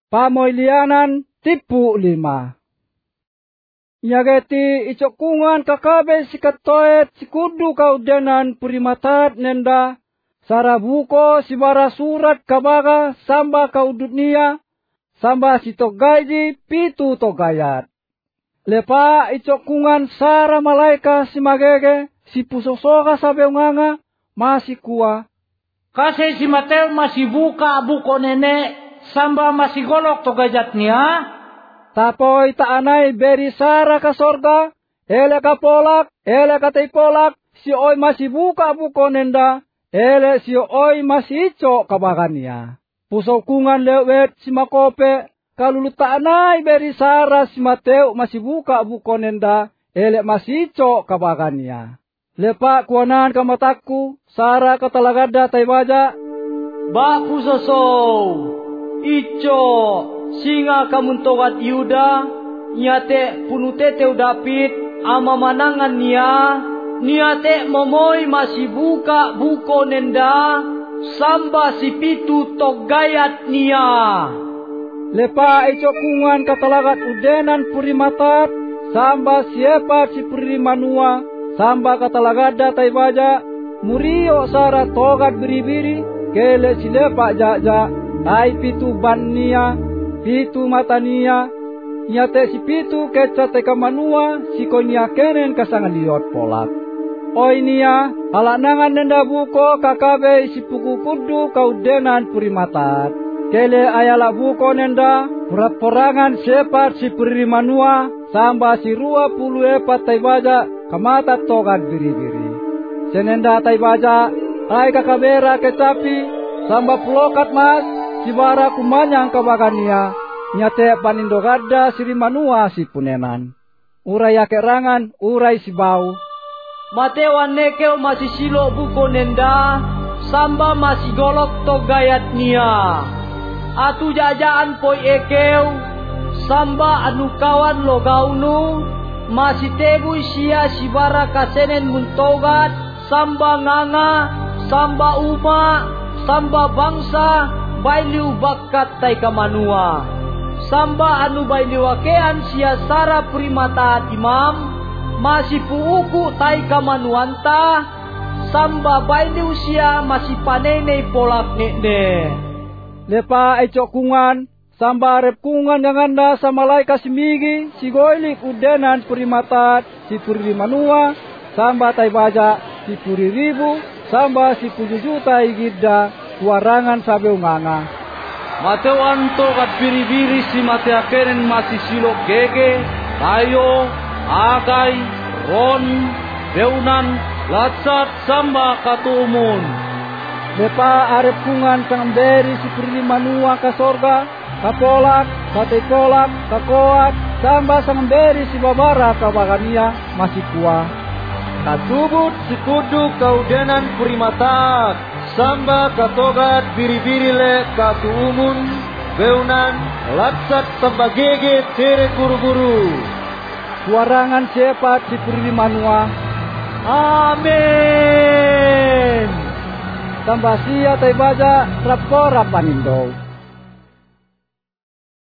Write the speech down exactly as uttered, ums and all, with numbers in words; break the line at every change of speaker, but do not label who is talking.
pamoilianan tipu lima. Nyageti icokungan kakabe sikatoet sikudu kaudenan purimatat nenda sarabuko sibara surat kabaga samba kaudutnia samba sitogaji pitu togayat. Lepa icokungan sara malaika simagege sipusosoka sabeunganga masih kuah.
Kasi si Mateo masih buka buko nenek samba masih golok togajatnia.
Tapoy taanay beri sara ka sorga, ele ka polak, ele ka tay polak, si oy masih buka buko nenda, ele si oy masih ico kabagan niya. Pusokungan lewet si makope, kalulut taanay beri sara si Mateo masih buka buko nenda, ele masih ico kabagan niya. Lepa kuanan ka mataku, sara ka talagada tay baja.
Ba pusoso, ico. Singa kamuntogat Yuda, nyate punutete David, ama manangan niya, niate momoy masih buka buko nenda, samba si pitu togayat niya.
Lepa icokungan katalagat udenan purimatat, samba siapa si purimanua, samba katalagada taibaja, murio sara togat biri-biri, kele si lepa jaja, tai pitu ban niya. Pitu matania, nyate si pitu keca teka manua, si konya kenen kasangan liot polak. Oi nia, alanangan nenda buko kakabe si puku kudu kaudenan purimatat. Kele ayala buko nenda, purat-porangan separ si purimanua, samba si rua puluh epat taibaja, kamata togat biri-biri. Senenda taibaja, ay kakabera kecapi, samba pulokat mas, si bara kumanyang kabagania, nyate panindogada siri manua si punenan. Uray akerangan, uray si bau.
Matewan nekeo masih silo buko nenda, samba masih golok togayat nia. Atu jajaan poi ekeu, samba anu kawan logaunu, masih tebu sia si bara kasenen muntogat, samba nganga, samba uma, samba bangsa, bailiu bakat tai kamanua. Samba anu bailiu wakean sia sara primata imam, masih puuku tai kamanuanta, samba bailiu sia masih panene polak nekne.
Lepa ay cokungan, samba rep kungan nganda sa malaika simigi, si goilik udenan primatat, si purimanua, samba tai baja, si puri ribu, samba si pujujuta igida, kuarangan sabe unganga.
Mateo anto kat biri-biri si Mateo kenen masih silo gege, tayo, agai, ron, beunan, latsat, samba katumun.
Lepa arep kungan sang beri si puri manua ka sorga, kapolak, katekolak, kakoat, samba sang beri si babara kabagania masih kuah.
Katubut si kudu kaudenan primatat, samba katogat biri-biri le katuumun, beunan, latsat sambagege tere guru-guru.
Kuarangan cepat si puri manua.
Amin.
Tambah sia tai baja rapora panindo.